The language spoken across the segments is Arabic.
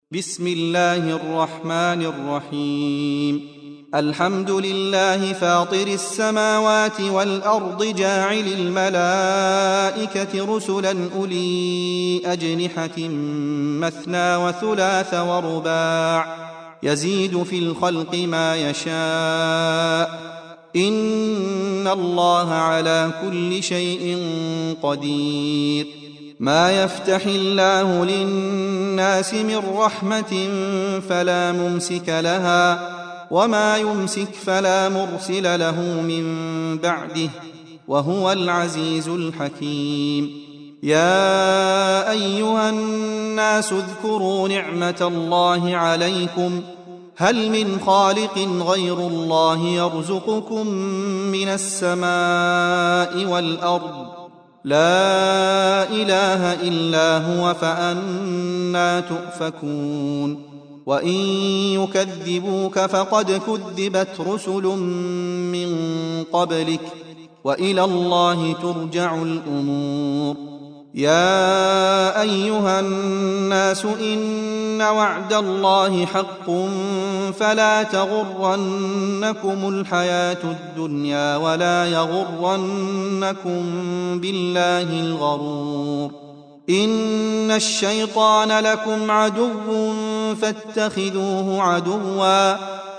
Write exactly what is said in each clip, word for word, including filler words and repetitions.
بسم الله الرحمن الرحيم. الحمد لله فاطر السماوات والأرض جاعل الملائكة رسلا أولي أجنحة مثنى وثلاث ورباع يزيد في الخلق ما يشاء إن الله على كل شيء قدير. ما يفتح الله للناس من رحمة فلا ممسك لها وما يمسك فلا مرسل له من بعده وهو العزيز الحكيم. يا أيها الناس اذكروا نعمة الله عليكم هل من خالق غير الله يرزقكم من السماء والأرض لا إله إلا هو فأنى تؤفكون. وإن يكذبوك فقد كذبت رسل من قبلك وإلى الله ترجع الأمور. يا أيها الناس إن وعد الله حق فلا تغرنكم الحياة الدنيا ولا يغرنكم بالله الغرور. إن الشيطان لكم عدو فاتخذوه عدوا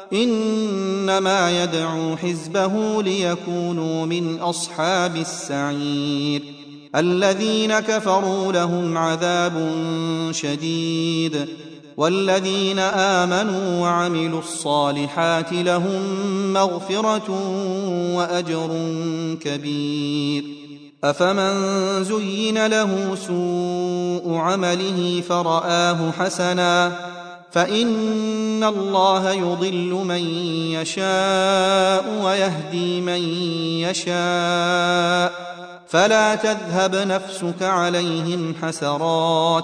إنما يدعو حزبه ليكونوا من أصحاب السعير. الذين كفروا لهم عذاب شديد والذين آمنوا وعملوا الصالحات لهم مغفرة وأجر كبير. أفمن زين له سوء عمله فرآه حسنا فإن الله يضل من يشاء ويهدي من يشاء فلا تذهب نفسك عليهم حسرات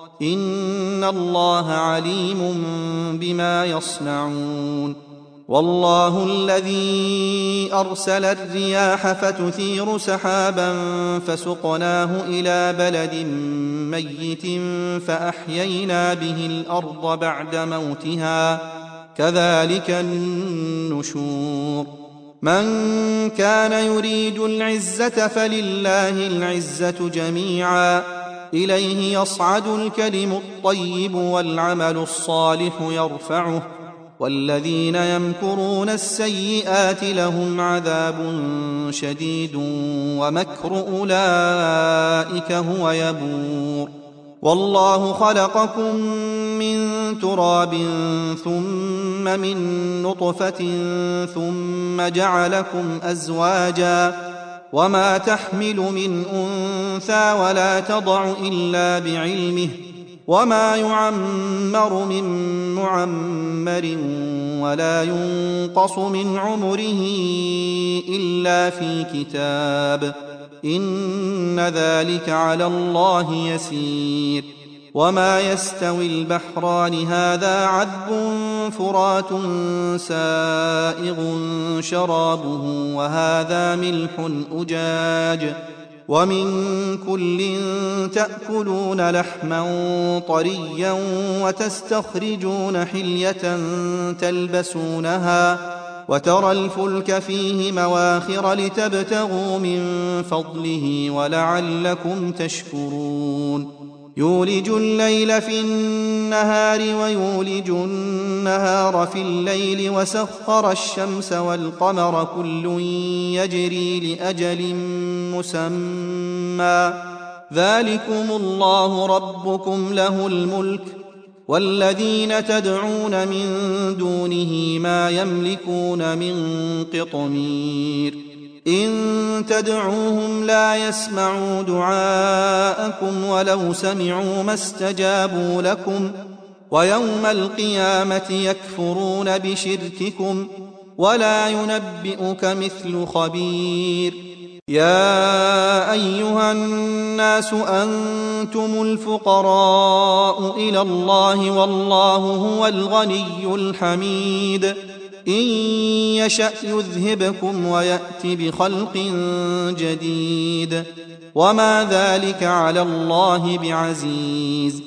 إن الله عليم بما يصنعون. والله الذي أرسل الرياح فتثير سحابا فسقناه إلى بلد ميت فأحيينا به الأرض بعد موتها كذلك النشور. من كان يريد العزة فلله العزة جميعا إليه يصعد الكلم الطيب والعمل الصالح يرفعه والذين يمكرون السيئات لهم عذاب شديد ومكر أولئك هو يبور. والله خلقكم من تراب ثم من نطفة ثم جعلكم أزواجا وما تحمل من أنثى ولا تضع إلا بعلمه وما يعمر من معمر ولا ينقص من عمره إلا في كتاب إن ذلك على الله يسير. وما يستوي البحران هذا عذب فرات سائغ شرابه وهذا ملح أجاج ومن كل تأكلون لحما طريا وتستخرجون حلية تلبسونها وترى الفلك فيه مواخر لتبتغوا من فضله ولعلكم تشكرون. يولج الليل في النهار ويولج النهار في الليل وسخر الشمس والقمر كل يجري لأجل مسمى ذلكم الله ربكم له الملك والذين تدعون من دونه ما يملكون من قطمير. إن تدعوهم لا يسمعوا دعاءكم ولو سمعوا ما استجابوا لكم ويوم القيامة يكفرون بشرككم ولا ينبئك مثل خبير. يا أيها الناس أنتم الفقراء إلى الله والله هو الغني الحميد. إن يشأ يذهبكم ويأت بخلق جديد وما ذلك على الله بعزيز.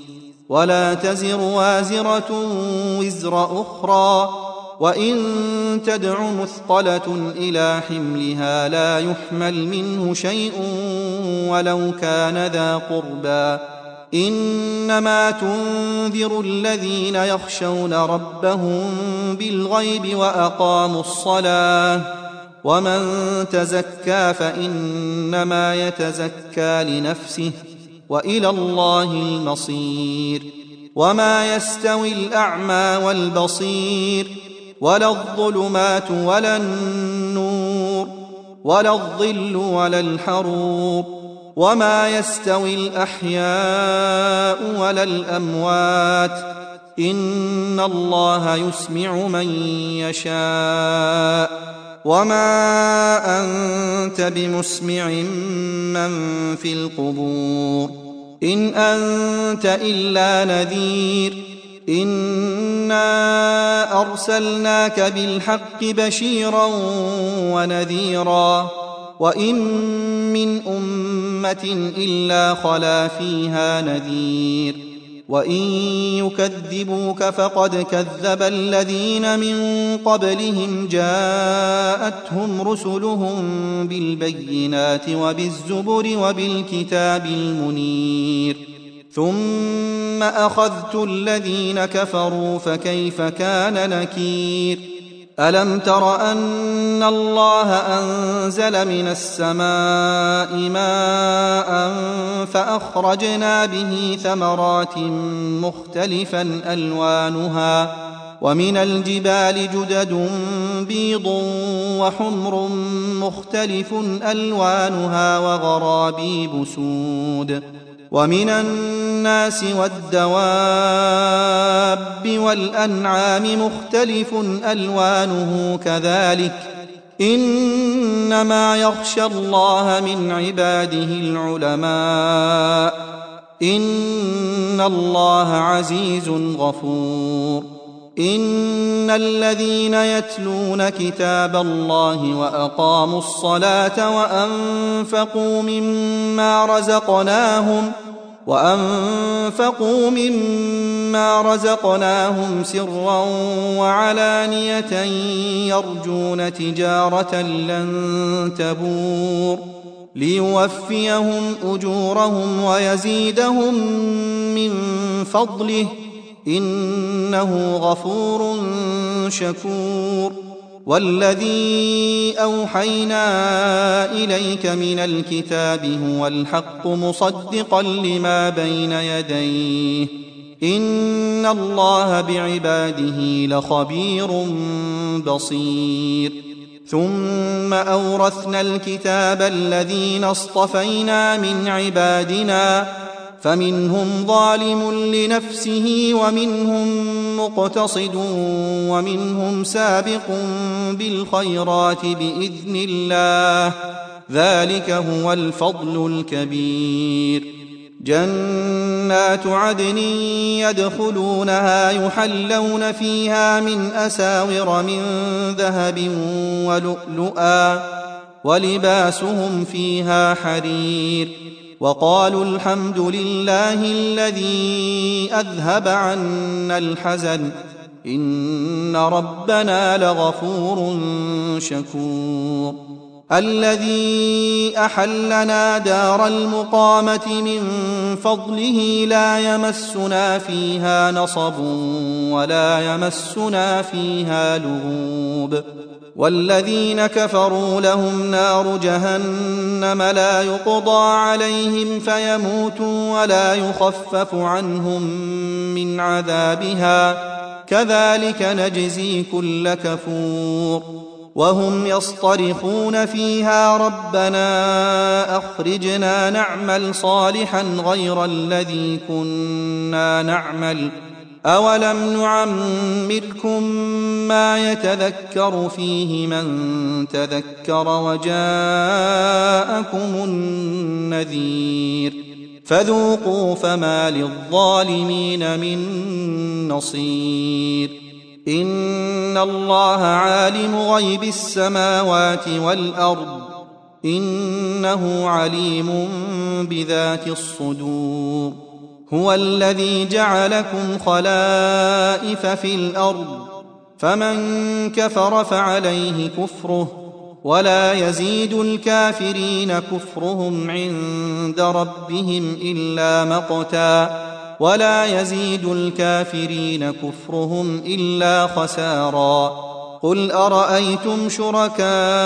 ولا تزر وازرة وزر أخرى، وإن تدع مثقلة إلى حملها لا يحمل منه شيء ولو كان ذا قربى. إنما تنذر الذين يخشون ربهم بالغيب وأقاموا الصلاة، ومن تزكى فإنما يتزكى لنفسه، وإلى الله المصير. وما يستوي الأعمى والبصير، ولا الظلمات ولا النور، ولا الظل ولا الحرور، وما يستوي الأحياء ولا الأموات، إن الله يسمع من يشاء، وما أنت بمسمع من في القبور، إن أنت إلا نذير. إنا أرسلناك بالحق بشيرا ونذيرا، وإن من أمة إلا خلا فيها نذير، وإن يكذبوك فقد كذب الذين من قبلهم جاءتهم رسلهم بالبينات وبالزبر وبالكتاب المنير، ثم أخذت الذين كفروا فكيف كان نكير. ألم تر أن الله أنزل من السماء ماء فأخرجنا به ثمرات مختلفا ألوانها، ومن الجبال جدد بيض وحمر مختلف ألوانها وغرابيب سود، ومن الناس والدواب والأنعام مختلف ألوانه كذلك، إنما يخشى الله من عباده العلماء، إن الله عزيز غفور. إن الذين يتلون كتاب الله وأقاموا الصلاة وأنفقوا مما رزقناهم وأنفقوا مما رزقناهم سرا وعلانية يرجون تجارة لن تبور ليوفيهم أجورهم ويزيدهم من فضله، إنه غفور شكور. والذي أوحينا إليك من الكتاب هو الحق مصدقا لما بين يديه، إن الله بعباده لخبير بصير. ثم أورثنا الكتاب الذين اصطفينا من عبادنا، فمنهم ظالم لنفسه ومنهم مقتصد ومنهم سابق بالخيرات بإذن الله، ذلك هو الفضل الكبير. جنات عدن يدخلونها يحلون فيها من أساور من ذهب ولؤلؤا، ولباسهم فيها حرير، وقالوا الحمد لله الذي أذهب عنا الحزن إن ربنا لغفور شكور. الذي أحلنا دار المقامة من فضله لا يمسنا فيها نصب ولا يمسنا فيها لغوب. والذين كفروا لهم نار جهنم لا يقضى عليهم فيموتوا ولا يخفف عنهم من عذابها، كذلك نجزي كل كفور. وهم يصطرخون فيها ربنا أخرجنا نعمل صالحا غير الذي كنا نعمل، أولم نعمركم ما يتذكر فيه من تذكر وجاءكم النذير، فذوقوا فما للظالمين من نصير. إن الله عالم غيب السماوات والأرض، إنه عليم بذات الصدور. هو الذي جعلكم خلائف في الأرض فمن كفر فعليه كفره ولا يزيد الكافرين كفرهم عند ربهم إلا مقتا ولا يزيد الكافرين كفرهم إلا خسارا قل أرأيتم شركاءكم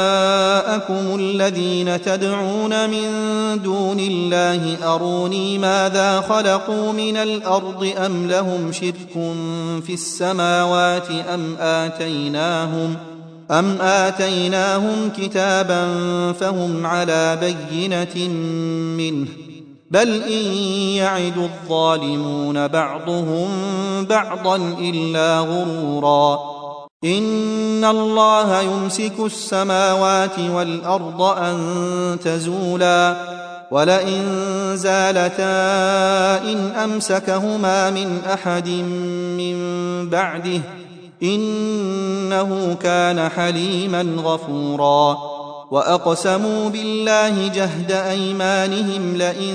الذين تدعون من دون الله أروني ماذا خلقوا من الأرض أم لهم شرك في السماوات أم آتيناهم أم آتيناهم كتابا فهم على بينة منه بل إن يعد الظالمون بعضهم بعضا إلا غرورا إن الله يمسك السماوات والأرض أن تزولا ولئن زالتا إن أمسكهما من أحد من بعده إنه كان حليما غفورا وأقسموا بالله جهد أيمانهم لئن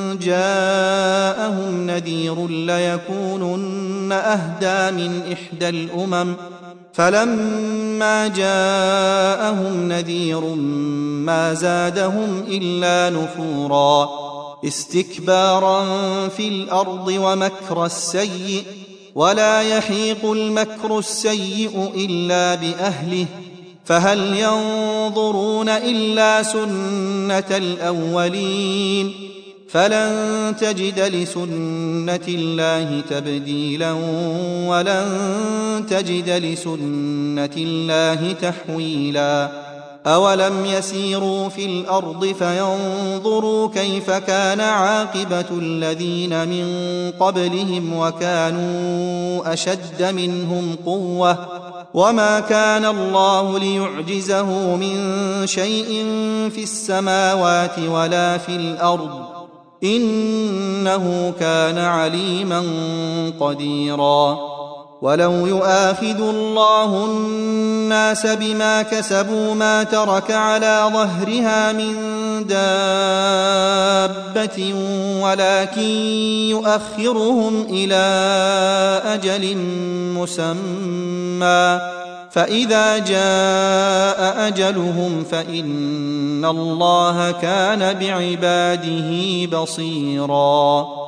جاءهم نذير ليكونن أهدى من إحدى الأمم فلما جاءهم نذير ما زادهم إلا نفورا استكبارا في الأرض ومكر السيء ولا يحيق المكر السيء إلا بأهله فهل ينظرون إلا سنة الأولين فلن تجد لسنة الله تبديلا ولن تجد لسنة الله تحويلا أولم يسيروا في الأرض فينظروا كيف كان عاقبة الذين من قبلهم وكانوا أشد منهم قوة وما كان الله ليعجزه من شيء في السماوات ولا في الأرض إنه كان عليما قديرا ولو يؤاخذ الله الناس بما كسبوا ما ترك على ظهرها من دابة ولكن يؤخرهم إلى أجل مسمى فإذا جاء أجلهم فإن الله كان بعباده بصيراً